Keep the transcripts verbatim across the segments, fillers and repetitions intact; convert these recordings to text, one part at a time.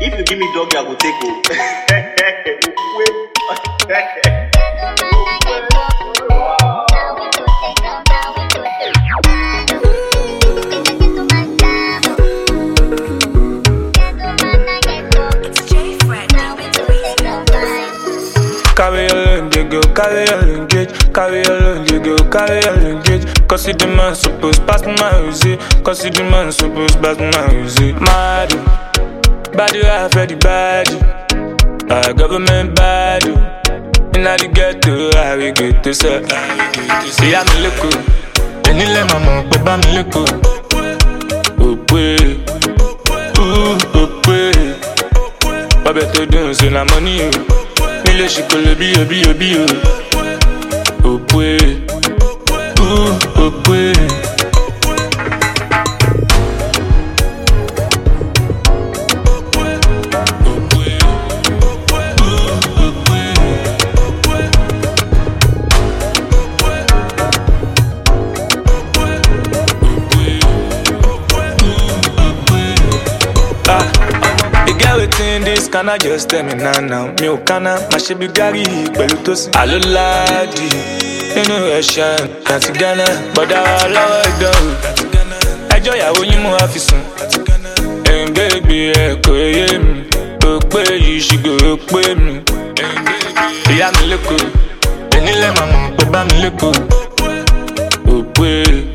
If you give me dog, I go take o. Carry along, you go, carry along, gauge. Carry along, you go, carry along, gauge. Cause the man supposed pass my music. Cause the man supposed pass my music. Mad, bad you have ready bad. Our government bad. And now you get to how we get to say. See I'm a loco. And you let my mom, but I'm a loco. Oh, boy. Ooh, oh, boy. What better doing, so na money, you. Mille chicole bio bio bio. Oh boy, ooh oh boy. Waiting this can I just tell me now now. Me o kana, my shit be gari, pẹ̀lú tosi. Alo ladi, nínú ẹ̀ṣẹ̀ láti Ghana, bọ̀dá wa lọ́wọ́ ìdánwò. Ẹjọ́ ìyàwó yín mú wa fi sùn. Ẹ̀ǹgbẹ́gbì ẹ̀ kò yé mi, ó pé yìí ṣìgò ó pé mi. Ìyá mi lẹ́kọ̀ọ́, ẹ̀nílẹ̀ màmú pé bá mi lẹ́kọ̀ọ́. Ó pé,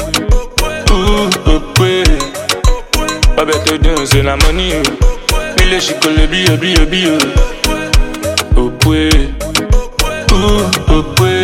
ó pé, ọbẹ̀ tó dùn ṣe na money o. Mille chicole bio bio bio. Oh boy, ooh oh boy.